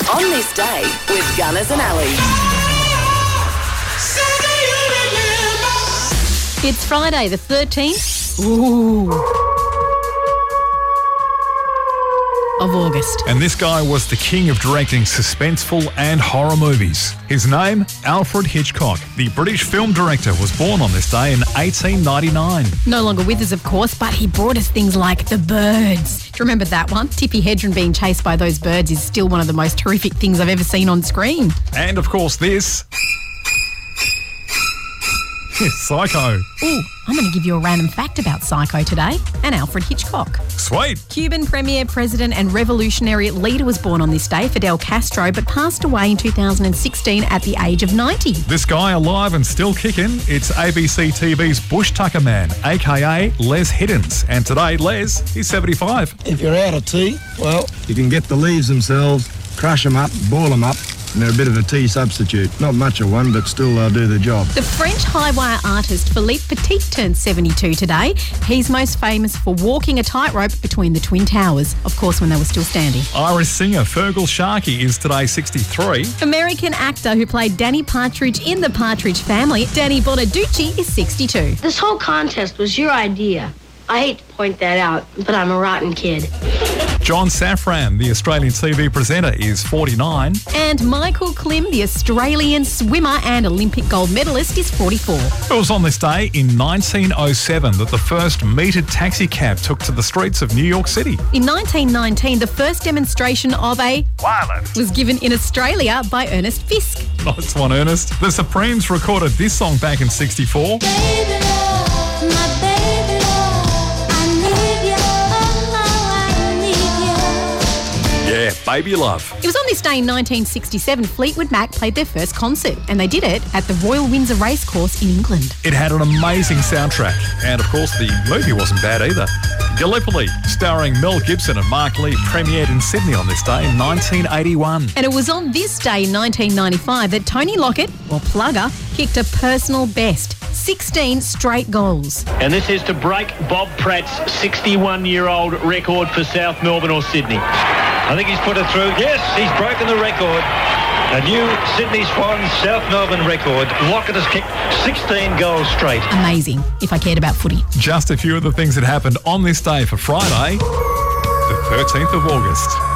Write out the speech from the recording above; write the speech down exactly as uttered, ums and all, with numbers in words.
On This Day with Gunners and Ali. It's Friday the thirteenth. Ooh. Of August. And this guy was the king of directing suspenseful and horror movies. His name, Alfred Hitchcock. The British film director was born on this day in eighteen ninety-nine. No longer with us, of course, but he brought us things like The Birds. Do you remember that one? Tippi Hedren being chased by those birds is still one of the most horrific things I've ever seen on screen. And, of course, this... Psycho. Ooh, I'm going to give you a random fact about Psycho today and Alfred Hitchcock. Sweet. Cuban premier, president and revolutionary leader was born on this day, Fidel Castro, but passed away in two thousand sixteen at the age of ninety. This guy alive and still kicking, it's A B C T V's Bush Tucker man, a k a. Les Hiddens. And today, Les, he's seventy-five. If you're out of tea, well, you can get the leaves themselves, crush them up, boil them up, and they're a bit of a tea substitute. Not much of one, but still they'll do the job. The French high wire artist Philippe Petit turned seventy-two today. He's most famous for walking a tightrope between the Twin Towers, of course, when they were still standing. Irish singer Fergal Sharkey is today sixty-three. American actor who played Danny Partridge in The Partridge Family, Danny Bonaducci, is sixty-two. This whole contest was your idea. I hate to point that out, but I'm a rotten kid. John Safran, the Australian T V presenter, is forty-nine. And Michael Klim, the Australian swimmer and Olympic gold medalist, is forty-four. It was on this day in nineteen oh seven that the first metered taxi cab took to the streets of New York City. In nineteen nineteen, the first demonstration of a wireless was given in Australia by Ernest Fisk. Nice one, Ernest. The Supremes recorded this song back in sixty-four. Baby love, my baby love, I need you, oh, I need you. Yeah, Baby Love. It was on this day in nineteen sixty-seven Fleetwood Mac played their first concert, and they did it at the Royal Windsor Racecourse in England. It had an amazing soundtrack, and of course the movie wasn't bad either. Gallipoli, starring Mel Gibson and Mark Lee, premiered in Sydney on this day in nineteen eighty-one. And it was on this day in nineteen ninety-five that Tony Lockett, or Plugger, kicked a personal best, sixteen straight goals. And this is to break Bob Pratt's sixty-one-year-old record for South Melbourne or Sydney. I think he's put it through. Yes, he's broken the record. A new Sydney Swans South Melbourne record. Lockett has kicked sixteen goals straight. Amazing, if I cared about footy. Just a few of the things that happened on this day for Friday, the thirteenth of August.